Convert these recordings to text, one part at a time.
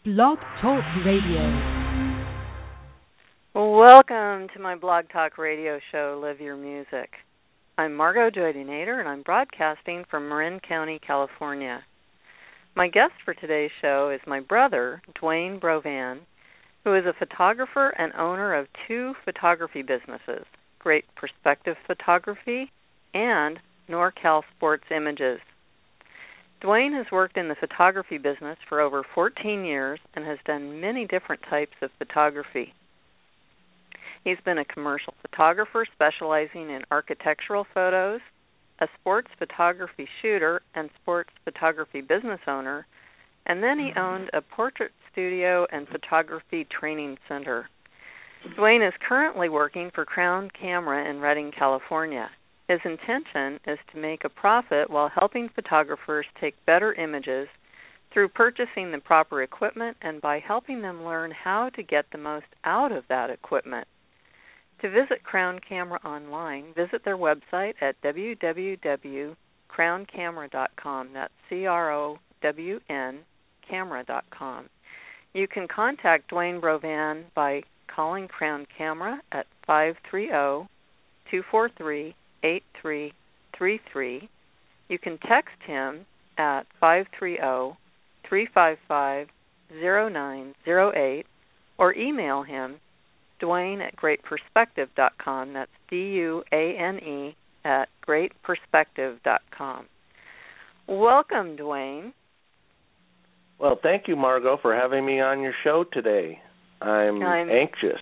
Blog Talk Radio. Welcome to my Blog Talk Radio show, Live Your Music. I'm Margot Joy Nader, and I'm broadcasting from Marin County, California. My guest for today's show is my brother, Dwayne Brovan, who is a photographer and owner of two photography businesses, Great Perspective Photography and NorCal Sports Images. Dwayne has worked in the photography business for over 14 years and has done many different types of photography. He's been a commercial photographer specializing in architectural photos, a sports photography shooter and sports photography business owner, and then he owned a portrait studio and photography training center. Dwayne is currently working for Crown Camera in Redding, California. His intention is to make a profit while helping photographers take better images through purchasing the proper equipment and by helping them learn how to get the most out of that equipment. To visit Crown Camera online, visit their website at www.crowncamera.com. That's CROWN camera.com. You can contact Dwayne Brovan by calling Crown Camera at 530-243-8333. You can text him at 530-355-0908 or email him Dwayne at greatperspective.com. That's DUANE at greatperspective.com. Welcome, Dwayne. Well, thank you, Margot, for having me on your show today. I'm anxious.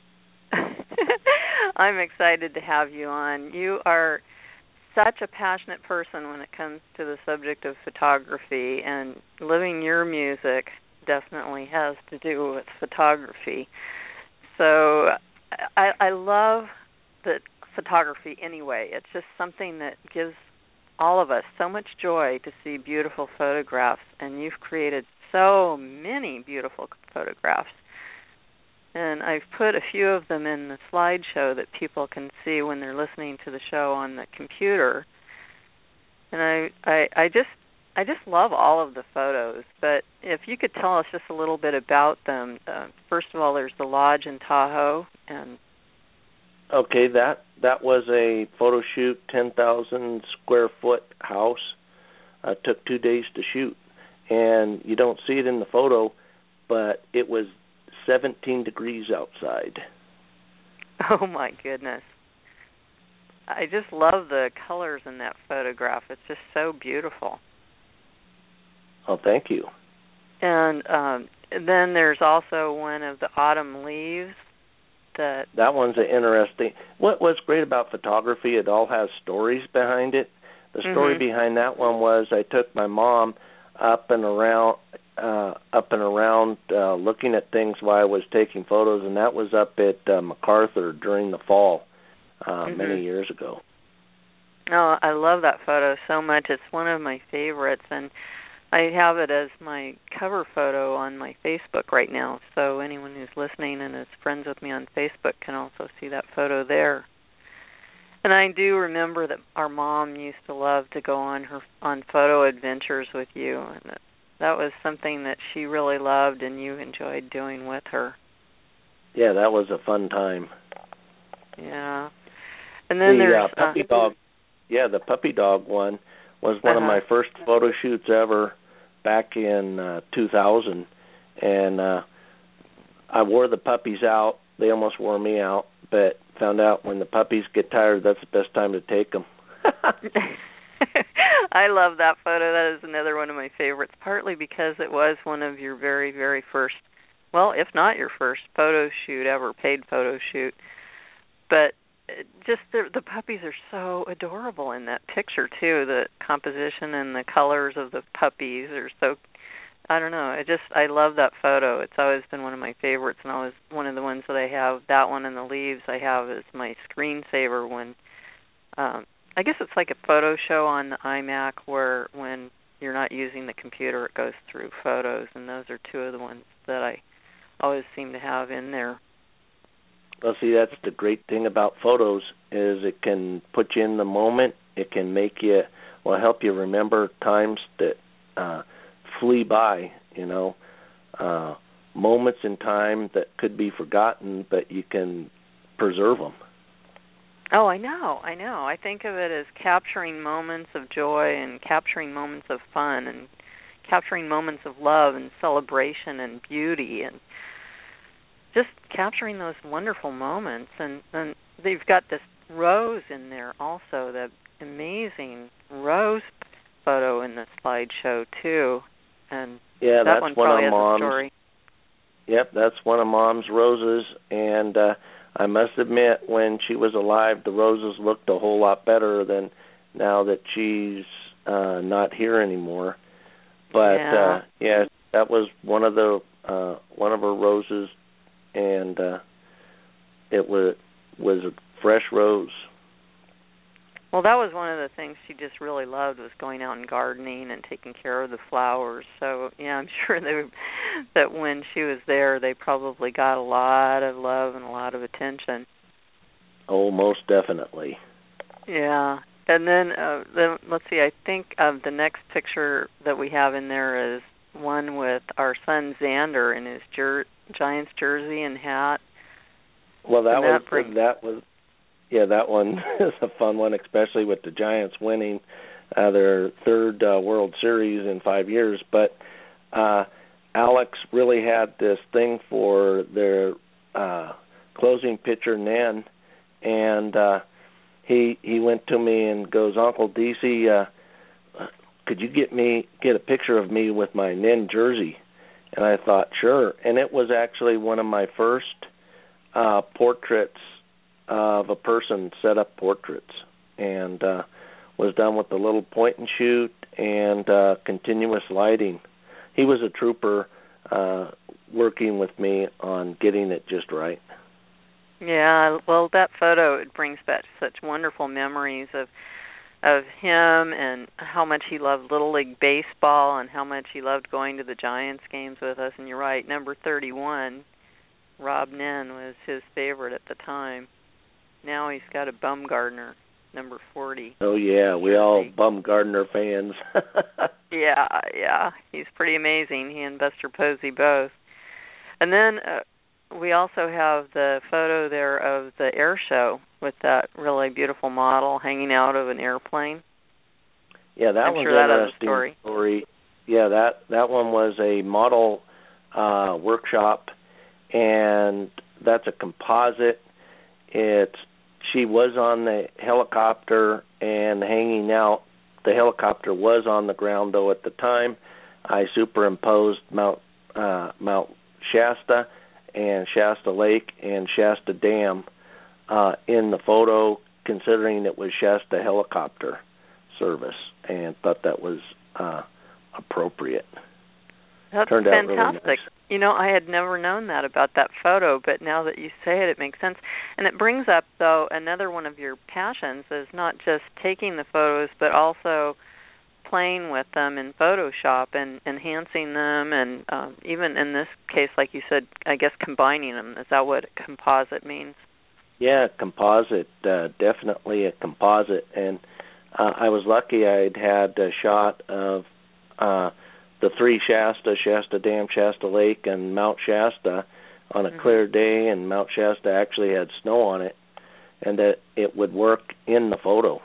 I'm excited to have you on. You are such a passionate person when it comes to the subject of photography, and living your music definitely has to do with photography. So I love the photography anyway. It's just something that gives all of us so much joy to see beautiful photographs, and you've created so many beautiful photographs. And I've put a few of them in the slideshow that people can see when they're listening to the show on the computer. And I just love all of the photos. But if you could tell us just a little bit about them. First of all, there's the lodge in Tahoe. Okay, that was a photo shoot, 10,000 square foot house. Took 2 days to shoot. And you don't see it in the photo, but it was 17 degrees outside. Oh, my goodness. I just love the colors in that photograph. It's just so beautiful. Oh, thank you. And then there's also one of the autumn leaves. That one's interesting. What's great about photography, it all has stories behind it. The story behind that one was I took my mom up and around looking at things while I was taking photos, and that was up at MacArthur during the fall many years ago. Oh, I love that photo so much. It's one of my favorites, and I have it as my cover photo on my Facebook right now, so anyone who's listening and is friends with me on Facebook can also see that photo there. And I do remember that our mom used to love to go on photo adventures with you, and that was something that she really loved and you enjoyed doing with her. Yeah, that was a fun time. Yeah. And then there's puppy dog. Yeah, the puppy dog one was one of my first photo shoots ever back in 2000. And I wore the puppies out. They almost wore me out, but found out when the puppies get tired, that's the best time to take them. I love that photo. That is another one of my favorites, partly because it was one of your very, very first, well, if not your first photo shoot ever, paid photo shoot. But just the puppies are so adorable in that picture, too. The composition and the colors of the puppies are so, I don't know. I love that photo. It's always been one of my favorites, and always one of the ones that I have. That one and the leaves I have as my screensaver when, I guess it's like a photo show on the iMac where when you're not using the computer, it goes through photos, and those are two of the ones that I always seem to have in there. Well, see, that's the great thing about photos is it can put you in the moment. It can help you remember times that flee by, moments in time that could be forgotten, but you can preserve them. Oh, I know. I think of it as capturing moments of joy and capturing moments of fun and capturing moments of love and celebration and beauty and just capturing those wonderful moments. And they've got this rose in there also, the amazing rose photo in the slideshow too. And yeah, that that's one one probably of has Mom's. A story. Yep, that's one of Mom's roses, and I must admit, when she was alive, the roses looked a whole lot better than now that she's not here anymore. But yeah, that was one of her roses, and it was a fresh rose. Well, that was one of the things she just really loved, was going out and gardening and taking care of the flowers. So, yeah, I'm sure that when she was there, they probably got a lot of love and a lot of attention. Oh, most definitely. Yeah. And then let's see, I think the next picture that we have in there is one with our son Xander in his Giants jersey and hat. Well, that one is a fun one, especially with the Giants winning their third World Series in 5 years. But Alex really had this thing for their closing pitcher, Nen, and he went to me and goes, "Uncle DC, could you get a picture of me with my Nen jersey?" And I thought, sure. And it was actually one of my first portraits of a person, set up portraits, and was done with a little point and shoot and continuous lighting. He was a trooper working with me on getting it just right. Yeah, well, that photo, it brings back such wonderful memories of him and how much he loved Little League Baseball and how much he loved going to the Giants games with us. And you're right, number 31, Rob Nen, was his favorite at the time. Now he's got a Bumgardner, number 40. Oh, yeah, we all Bumgardner fans. Yeah, he's pretty amazing, he and Buster Posey both. And then we also have the photo there of the air show with that really beautiful model hanging out of an airplane. Yeah, that was an interesting story. Yeah, that one was a model workshop, and that's a composite. She was on the helicopter and hanging out. The helicopter was on the ground, though, at the time. I superimposed Mount Shasta and Shasta Lake and Shasta Dam in the photo, considering it was Shasta helicopter service, and thought that was appropriate. That's Turned fantastic. out really nice. You know, I had never known that about that photo, but now that you say it makes sense. And it brings up, though, another one of your passions is not just taking the photos, but also playing with them in Photoshop and enhancing them, and even in this case, like you said, I guess combining them. Is that what composite means? Yeah, composite, definitely a composite. And I was lucky I'd had a shot of the three Shasta Dam, Shasta Lake, and Mount Shasta on a clear day, and Mount Shasta actually had snow on it, and that it would work in the photo.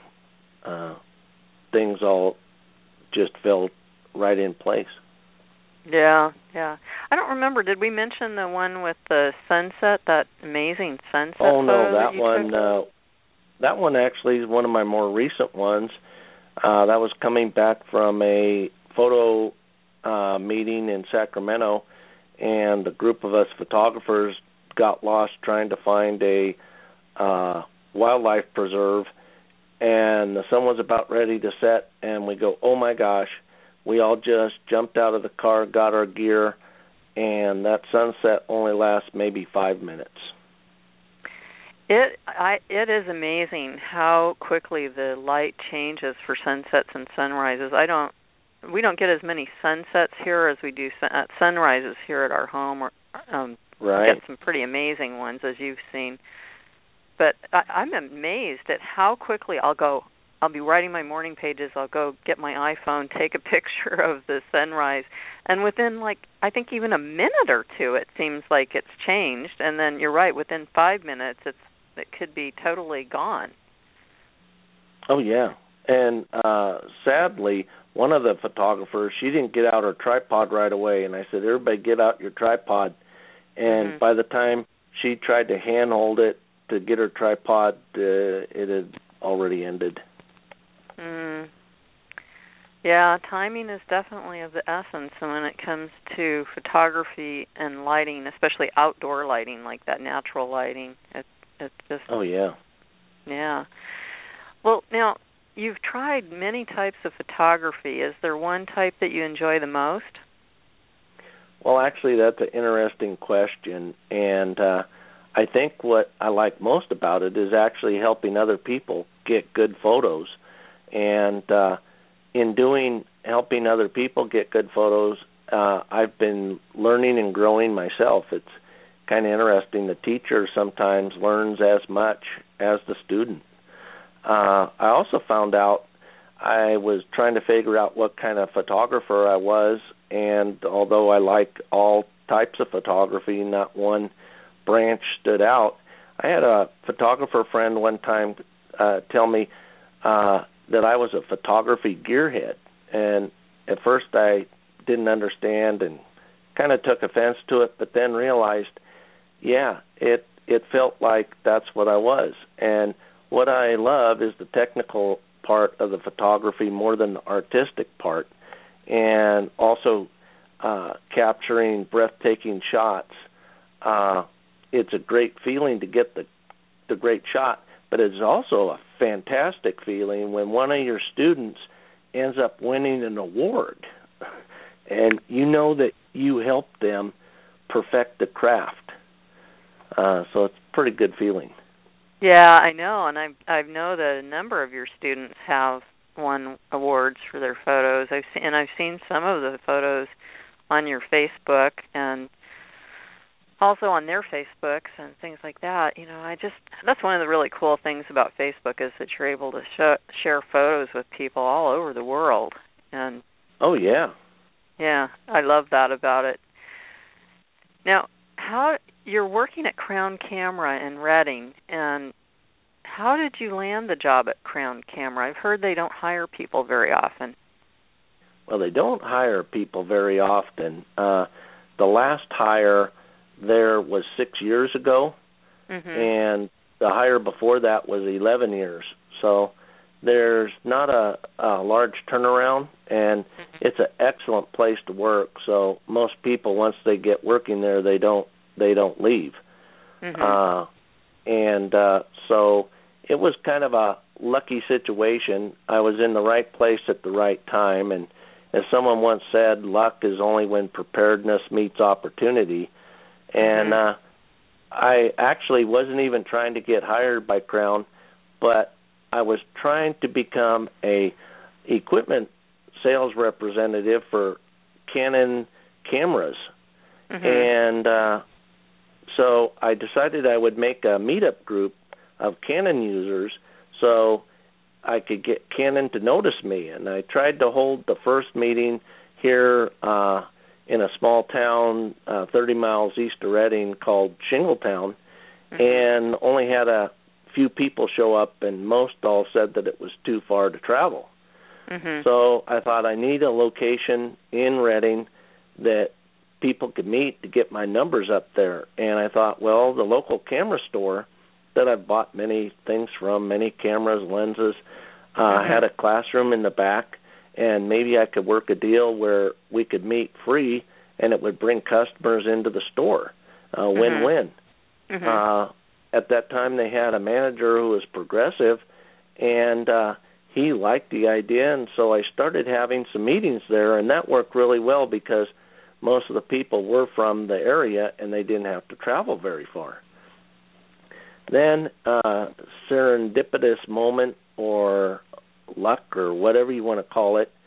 Things all just fell right in place. Yeah. I don't remember, did we mention the one with the sunset, that amazing sunset photo? Oh, no, that one actually is one of my more recent ones. That was coming back from a photo meeting in Sacramento, and a group of us photographers got lost trying to find a wildlife preserve, and the sun was about ready to set, and we go, oh my gosh, we all just jumped out of the car, got our gear, and that sunset only lasts maybe 5 minutes. It is amazing how quickly the light changes for sunsets and sunrises. We don't get as many sunsets here as we do sunrises here at our home. Right. We get some pretty amazing ones, as you've seen. But I'm amazed at how quickly I'll I'll be writing my morning pages. I'll go get my iPhone, take a picture of the sunrise, and within, like, I think even a minute or two, it seems like it's changed. And then you're right, within 5 minutes, it could be totally gone. Oh, yeah. And sadly, one of the photographers, she didn't get out her tripod right away, and I said, everybody get out your tripod. And by the time she tried to handhold it to get her tripod, it had already ended. Yeah, timing is definitely of the essence when it comes to photography and lighting, especially outdoor lighting, like that natural lighting. It's just... Oh, yeah. Yeah. Well, now, you've tried many types of photography. Is there one type that you enjoy the most? Well, actually, that's an interesting question, and I think what I like most about it is actually helping other people get good photos. And in helping other people get good photos, I've been learning and growing myself. It's kind of interesting. The teacher sometimes learns as much as the student. I also found out I was trying to figure out what kind of photographer I was, and although I like all types of photography, not one branch stood out. I had a photographer friend one time tell me that I was a photography gearhead, and at first I didn't understand and kind of took offense to it, but then realized, yeah, it felt like that's what I was. And what I love is the technical part of the photography more than the artistic part, and also capturing breathtaking shots. It's a great feeling to get the great shot, but it's also a fantastic feeling when one of your students ends up winning an award, and you know that you helped them perfect the craft. So it's a pretty good feeling. Yeah, I know, and I know that a number of your students have won awards for their photos. I've seen some of the photos on your Facebook and also on their Facebooks and things like that. You know, that's one of the really cool things about Facebook is that you're able to share photos with people all over the world. And oh, yeah. Yeah, I love that about it. Now, you're working at Crown Camera in Redding, and how did you land the job at Crown Camera? I've heard they don't hire people very often. Well, they don't hire people very often. The last hire there was 6 years ago, and the hire before that was 11 years. So there's not a large turnaround, and it's an excellent place to work. So most people, once they get working there, they don't leave. So it was kind of a lucky situation. I was in the right place at the right time, and as someone once said, luck is only when preparedness meets opportunity. And I actually wasn't even trying to get hired by Crown, but I was trying to become a equipment sales representative for Canon cameras. And so I decided I would make a meetup group of Canon users so I could get Canon to notice me. And I tried to hold the first meeting here in a small town 30 miles east of Redding called Shingletown, and only had a few people show up, and most all said that it was too far to travel. So I thought I need a location in Redding that people could meet to get my numbers up there. And I thought, well, the local camera store that I've bought many things from, many cameras, lenses, had a classroom in the back, and maybe I could work a deal where we could meet free and it would bring customers into the store. Win-win. At that time, they had a manager who was progressive, and he liked the idea, and so I started having some meetings there, and that worked really well because most of the people were from the area, and they didn't have to travel very far. Then serendipitous moment or luck or whatever you want to call it,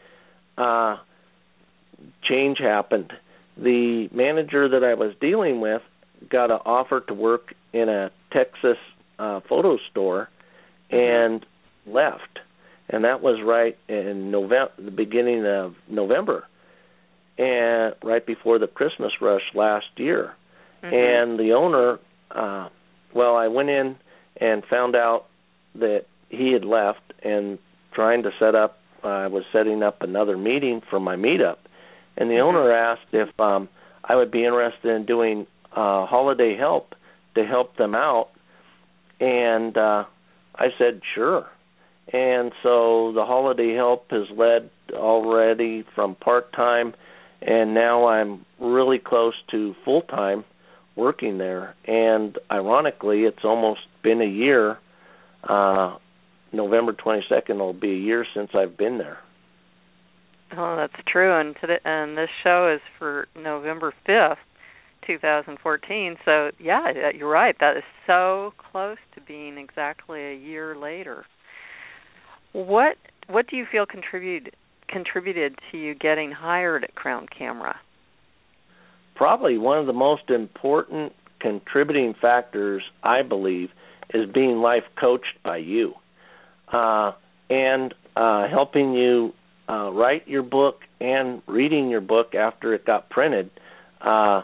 change happened. The manager that I was dealing with got an offer to work in a Texas photo store and left. and that was right in the beginning of November, and right before the Christmas rush last year. Mm-hmm. And the owner, I went in and found out that he had left, and I was setting up another meeting for my meetup, and the owner asked if I would be interested in doing holiday help to help them out, and I said sure. And so the holiday help has led already from part-time, and now I'm really close to full-time working there. And ironically, it's almost been a year. November 22nd will be a year since I've been there. Oh, that's true. And this show is for November 5th, 2014. So, yeah, you're right. That is so close to being exactly a year later. What do you feel contributed to you getting hired at Crown Camera? Probably one of the most important contributing factors, I believe, is being life coached by you and helping you write your book and reading your book after it got printed, and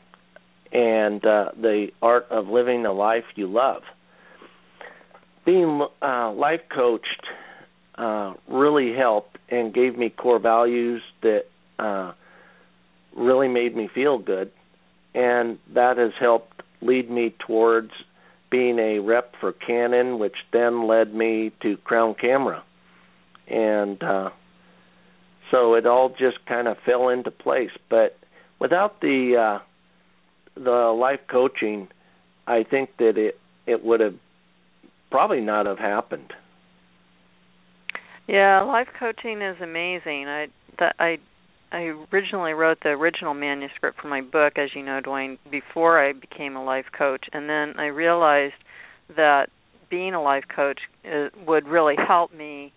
The Art of Living a Life You Love. Being life coached really helped and gave me core values that really made me feel good, and that has helped lead me towards being a rep for Canon, which then led me to Crown Camera. And so it all just kind of fell into place. But without the life coaching, I think that it would have probably not have happened. Yeah, life coaching is amazing. I originally wrote the original manuscript for my book, as you know, Dwayne, before I became a life coach, and then I realized that being a life coach would really help me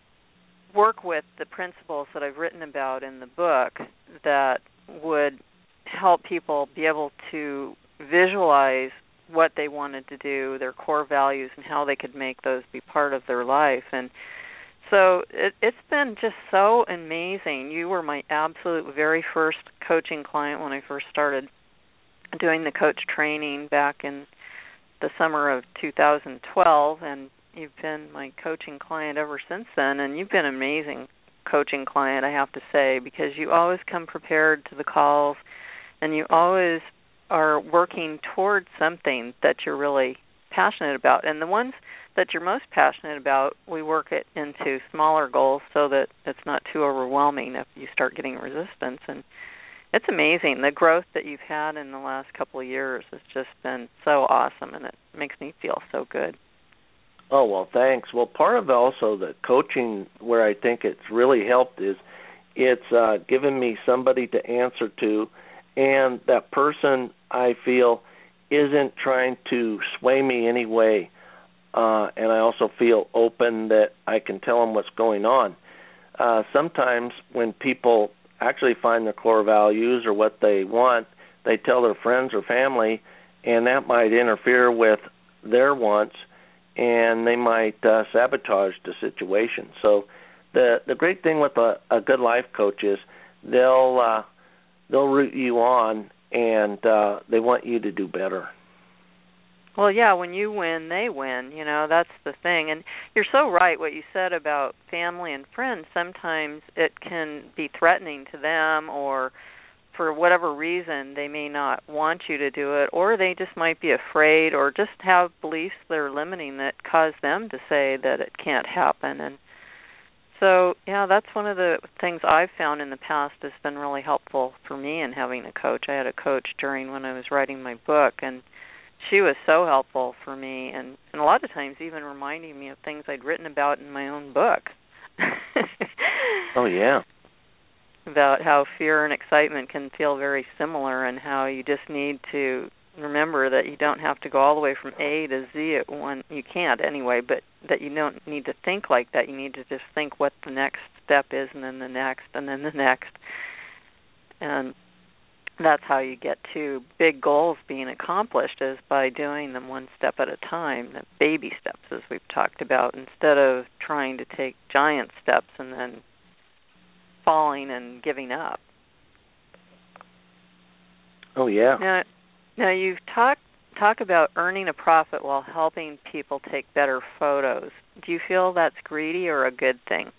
work with the principles that I've written about in the book that would help people be able to visualize what they wanted to do, their core values, and how they could make those be part of their life. And so it's been just so amazing. You were my absolute very first coaching client when I first started doing the coach training back in the summer of 2012, and you've been my coaching client ever since then. And you've been an amazing coaching client, I have to say, because you always come prepared to the calls, and you always are working towards something that you're really passionate about. And the ones that you're most passionate about, we work it into smaller goals so that it's not too overwhelming if you start getting resistance. And it's amazing. The growth that you've had in the last couple of years has just been so awesome, and it makes me feel so good. Oh, well, thanks. Well, part of also the coaching where I think it's really helped is it's given me somebody to answer to, and that person, I feel, isn't trying to sway me any way. And I also feel open that I can tell them what's going on. Sometimes when people actually find their core values or what they want, they tell their friends or family, and that might interfere with their wants, and they might sabotage the situation. So the great thing with a good life coach is they'll root you on, and they want you to do better. Well, yeah, when you win, they win. You know, that's the thing. And you're so right what you said about family and friends. Sometimes it can be threatening to them, or for whatever reason they may not want you to do it, or they just might be afraid, or just have beliefs that are limiting that cause them to say that it can't happen. And so, yeah, that's one of the things I've found in the past has been really helpful for me in having a coach. I had a coach during when I was writing my book, and she was so helpful for me, and a lot of times even reminding me of things I'd written about in my own book. Oh, yeah. About how fear and excitement can feel very similar, and how you just need to remember that you don't have to go all the way from A to Z at one. You can't anyway, but that you don't need to think like that. You need to just think what the next step is, and then the next, and then the next. And that's how you get to big goals being accomplished, is by doing them one step at a time, the baby steps, as we've talked about, instead of trying to take giant steps and then falling and giving up. Oh, yeah. Now you've talk about earning a profit while helping people take better photos. Do you feel that's greedy or a good thing?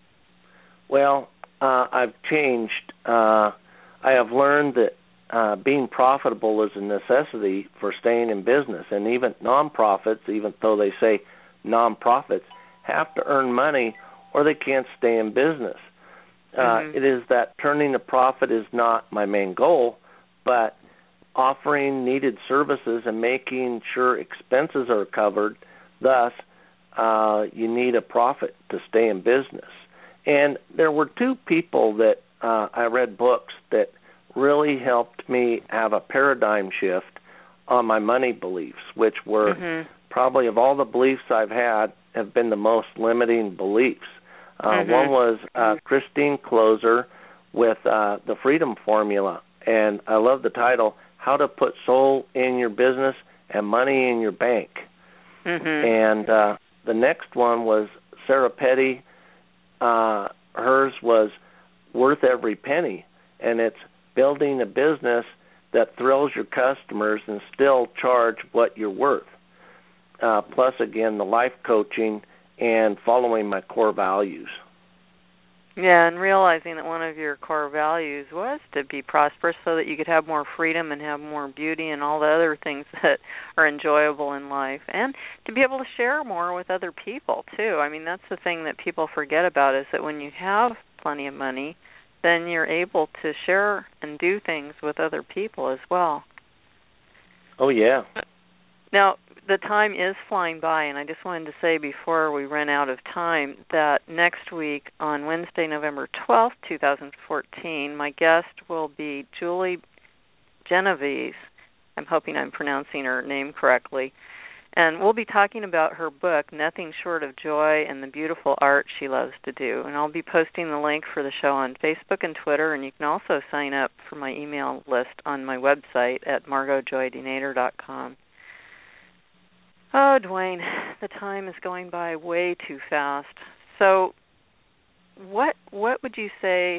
Well, I've changed. I have learned that being profitable is a necessity for staying in business, and even nonprofits, even though they say nonprofits, have to earn money or they can't stay in business. It is that turning a profit is not my main goal, but offering needed services and making sure expenses are covered. Thus, you need a profit to stay in business. And there were two people that I read books that really helped me have a paradigm shift on my money beliefs, which were probably, of all the beliefs I've had, have been the most limiting beliefs. One was Christine Closer with the Freedom Formula, and I love the title, How to Put Soul in Your Business and Money in Your Bank. And the next one was Sarah Petty. Hers was Worth Every Penny, and it's building a business that thrills your customers and still charge what you're worth. Plus, again, the life coaching and following my core values. Yeah, and realizing that one of your core values was to be prosperous so that you could have more freedom and have more beauty and all the other things that are enjoyable in life, and to be able to share more with other people, too. I mean, that's the thing that people forget about, is that when you have plenty of money, then you're able to share and do things with other people as well. Oh, yeah. Now, the time is flying by, and I just wanted to say before we run out of time that next week on Wednesday, November 12th, 2014, my guest will be Julie Genovese. I'm hoping I'm pronouncing her name correctly. And we'll be talking about her book, Nothing Short of Joy, and the beautiful art she loves to do. And I'll be posting the link for the show on Facebook and Twitter, and you can also sign up for my email list on my website at margotjoydenader.com. Oh, Dwayne, the time is going by way too fast. So what would you say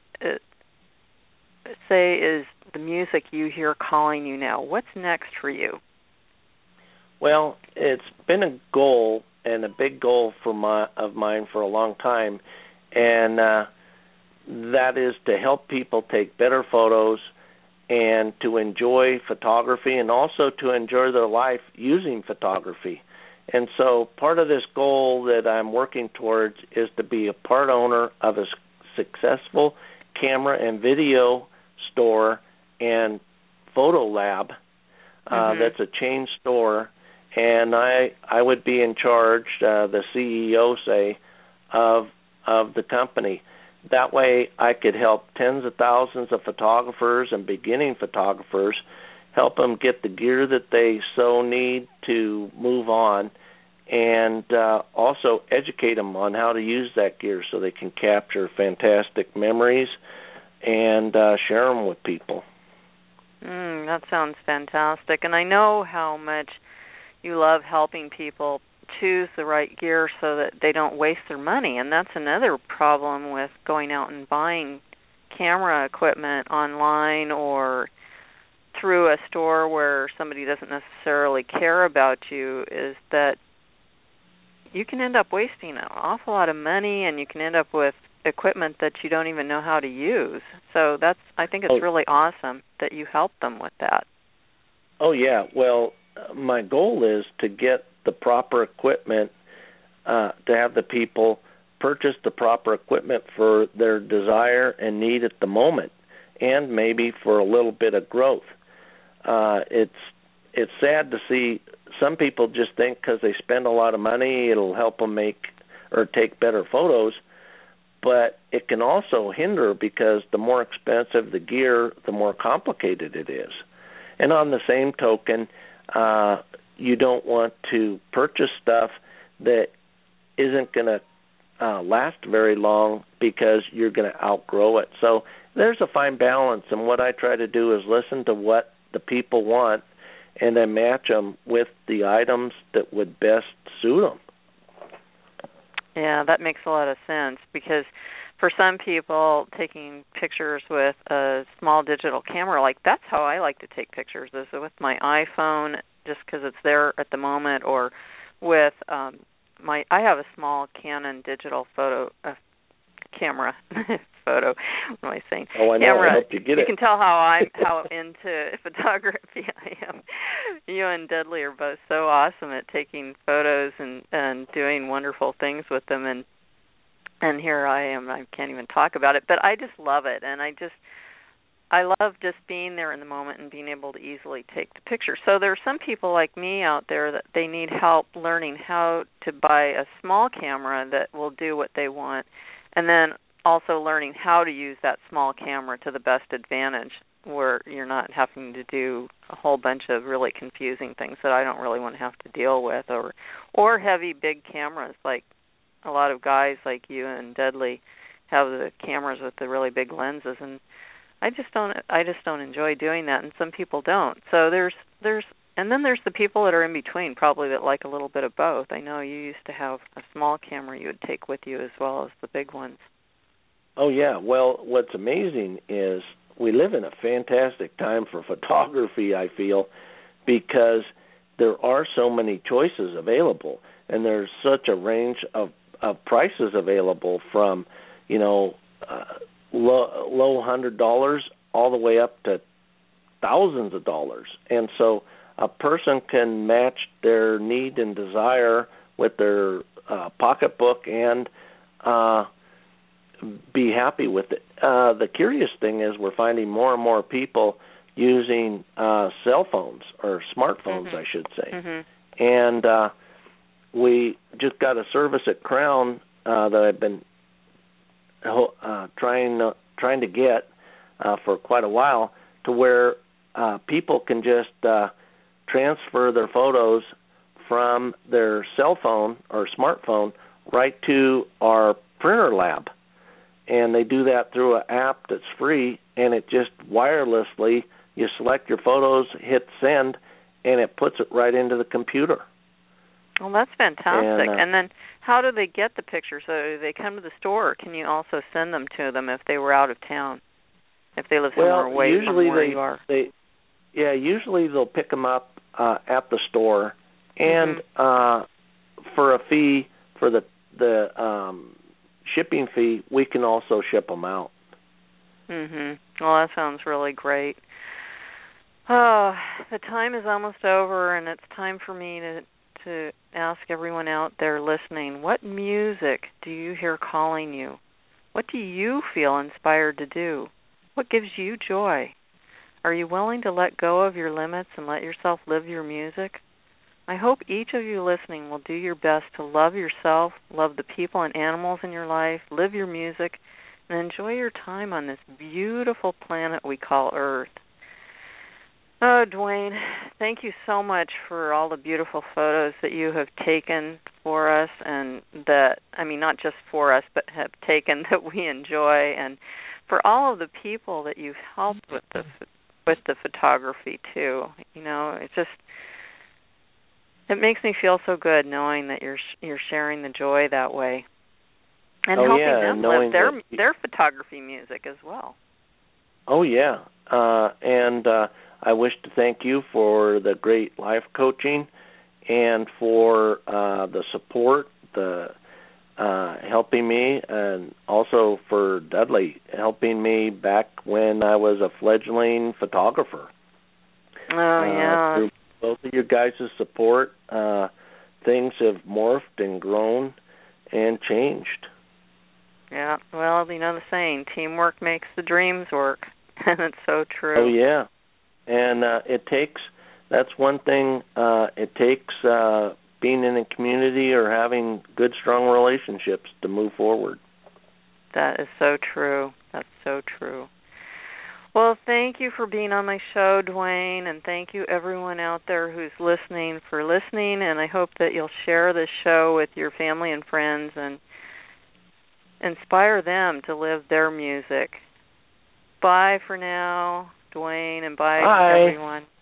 is the music you hear calling you now? What's next for you? Well, it's been a goal, and a big goal of mine for a long time, and that is to help people take better photos and to enjoy photography, and also to enjoy their life using photography. And so part of this goal that I'm working towards is to be a part owner of a successful camera and video store and photo lab that's a chain store, and I would be in charge, the CEO say, of the company. That way I could help tens of thousands of photographers and beginning photographers, help them get the gear that they so need to move on, and also educate them on how to use that gear so they can capture fantastic memories and share them with people. That sounds fantastic. And I know how much you love helping people choose the right gear so that they don't waste their money. And that's another problem with going out and buying camera equipment online or through a store where somebody doesn't necessarily care about you, is that you can end up wasting an awful lot of money, and you can end up with equipment that you don't even know how to use. So I think it's really awesome that you help them with that. Oh, yeah. Well, my goal is to get the proper equipment, to have the people purchase the proper equipment for their desire and need at the moment, and maybe for a little bit of growth. It's sad to see some people just think because they spend a lot of money it'll help them make or take better photos, but it can also hinder, because the more expensive the gear, the more complicated it is. And on the same token, you don't want to purchase stuff that isn't going to last very long, because you're going to outgrow it. So there's a fine balance, and what I try to do is listen to what the people want and then match them with the items that would best suit them. Yeah, that makes a lot of sense, because for some people, taking pictures with a small digital camera, like that's how I like to take pictures, is with my iPhone, just because it's there at the moment, or with I have a small Canon digital photo camera. Photo. What am I saying? Oh, I know. Camera. I hope you get it. You can tell how into photography I am. You and Dudley are both so awesome at taking photos and doing wonderful things with them, and here I am. I can't even talk about it, but I just love it, and I love just being there in the moment and being able to easily take the picture. So there are some people like me out there that they need help learning how to buy a small camera that will do what they want, and then also learning how to use that small camera to the best advantage, where you're not having to do a whole bunch of really confusing things that I don't really want to have to deal with, or heavy big cameras, like a lot of guys like you and Dudley have the cameras with the really big lenses, and I just don't enjoy doing that, and some people don't. So there's and then there's the people that are in between, probably, that like a little bit of both. I know you used to have a small camera you would take with you as well as the big ones. Oh, yeah. Well, what's amazing is we live in a fantastic time for photography, I feel, because there are so many choices available, and there's such a range of prices available from, low $100 all the way up to thousands of dollars. And so a person can match their need and desire with their pocketbook and be happy with it. The curious thing is we're finding more and more people using cell phones, or smartphones, I should say. And we just got a service at Crown that I've been trying to get for quite a while, to where people can just transfer their photos from their cell phone or smartphone right to our printer lab. And they do that through an app that's free, and it just wirelessly, you select your photos, hit send, and it puts it right into the computer. Well, that's fantastic. And then how do they get the pictures? So do they come to the store, or can you also send them to them if they were out of town, if they live somewhere away from where you are? Usually they'll pick them up at the store, and for a fee, for the shipping fee, we can also ship them out. Well, that sounds really great. Oh, the time is almost over, and it's time for me to ask everyone out there listening, what music do you hear calling you? What do you feel inspired to do? What gives you joy? Are you willing to let go of your limits and let yourself live your music? I hope each of you listening will do your best to love yourself, love the people and animals in your life, live your music, and enjoy your time on this beautiful planet we call Earth. Oh, Dwayne, thank you so much for all the beautiful photos that you have taken for us, and that, I mean, not just for us, but have taken that we enjoy, and for all of the people that you've helped with the photography too. It makes me feel so good knowing that you're sharing the joy that way, and helping them live their photography music as well. Oh yeah, and I wish to thank you for the great life coaching, and for the support, the helping me, and also for Dudley helping me back when I was a fledgling photographer. Oh yeah. Through both of your guys' support, things have morphed and grown and changed. Yeah, well, the saying, teamwork makes the dreams work, and it's so true. Oh, yeah. And that's one thing, it takes being in a community or having good, strong relationships to move forward. That is so true. That's so true. Well, thank you for being on my show, Dwayne, and thank you everyone out there who's listening for listening, and I hope that you'll share this show with your family and friends and inspire them to live their music. Bye for now, Dwayne, and bye Bye. everyone.